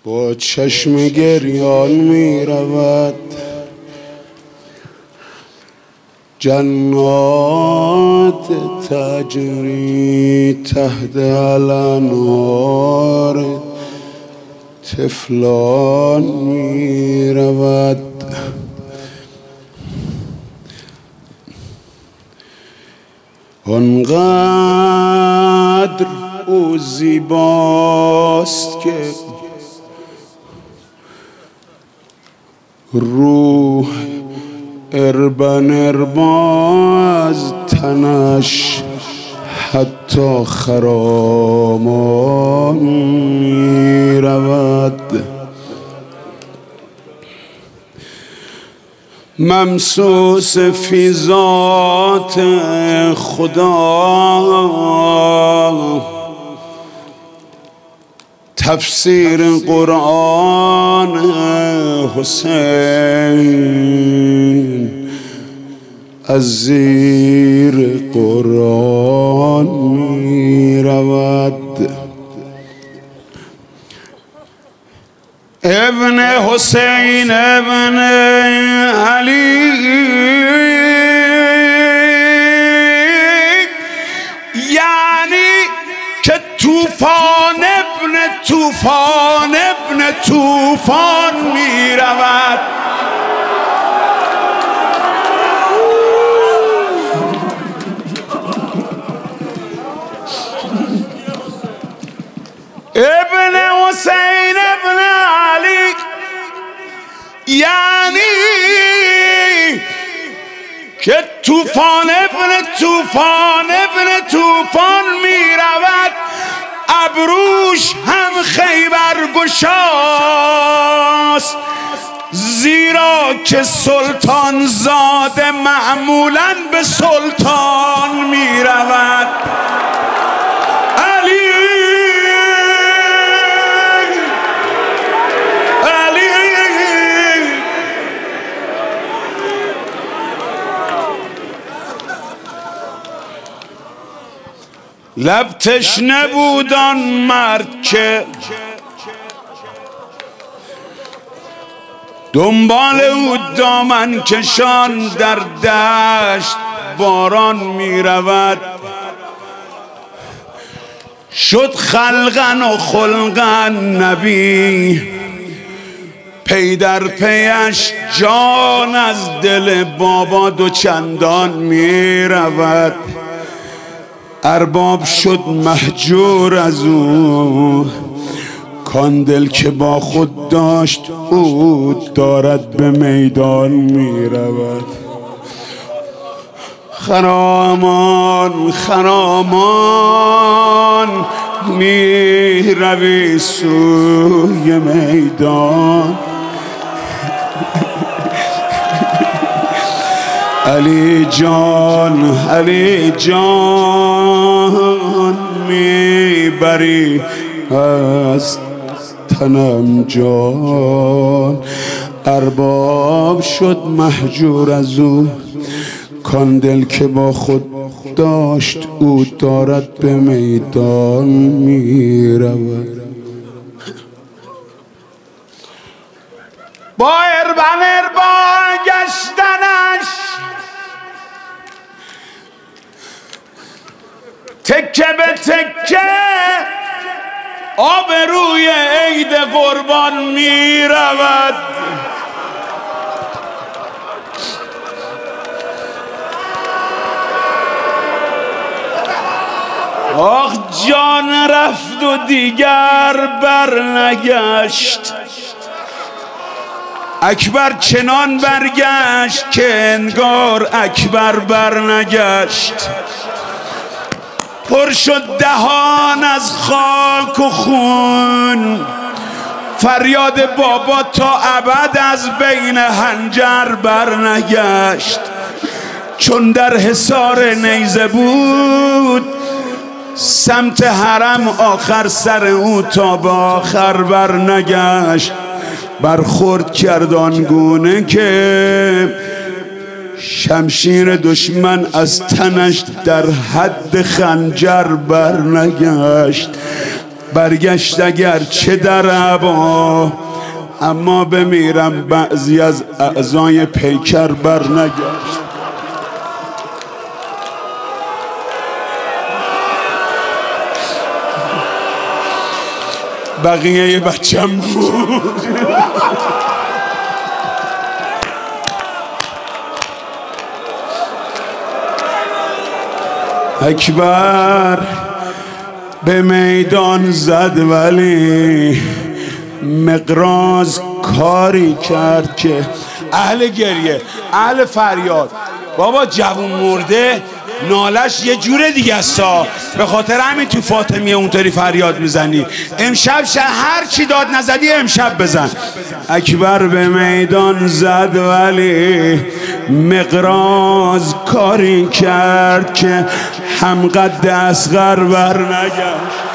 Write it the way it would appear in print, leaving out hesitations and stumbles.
با چشم گریان می رود جنات تجری تحت الانهار طفلان می رود آنقدر او زیباست که روح اربا از تنش حتی خرامان می رود ممسوس فی ذات خدا تفسیر قرآن حسین از زیر قرآن می رود ابن حسین ابن علی یعنی که طوفان ابن طوفان می رود ابن حسین ابن علی یعنی که طوفان ابن طوفان می رود ابروش هم خیبر گشاست زیرا که سلطان زاده معمولاً به سلطان می رود لب تشنه بود آن مرد که دنبال او دامن کشان در دشت باران می رود شد خلقن و خلقن نبی پی در پیش جان از دل بابا دو چندان می رود ارباب شد مهجور از او کان دل که با خود داشت او دارد به میدان می رود خرامان می روی سوی میدان علی جان میبری از تنم جان ارباب شد مهجور از او کان دل که با خود داشت او دارد به میدان میرود با اربان گشتنش تکه به تکه آب روی عید قربان می رود آخ جان رفت و دیگر برنگشت اکبر چنان برگشت که انگار اکبر برنگشت پر شد دهان از خاک و خون فریاد بابا تا ابد از بین حنجر برنگشت چون در حصار نیزه بود سمت حرم آخر سر او تا به آخر برنگشت برخورد کرد آنگونه که شمشیر دشمن از تنش در حد خنجر برنگشت برگشت اگر چه در عبا، اما بمیرم بعضی از اعضای پیکر بر نگشت. بقیه یه بچم بود. اکبر به میدان زد ولی مقراض کاری کرد که اهل گریه، اهل فریاد، بابا جوون مرده نالش یه جور دیگه استا، به خاطر همین تو فاطمیه اونطوری فریاد میزنی. امشب هر چی داد نزدی امشب بزن. اکبر به میدان زد ولی مقراض کاری کرد که هم قد اصغر بر نگشت.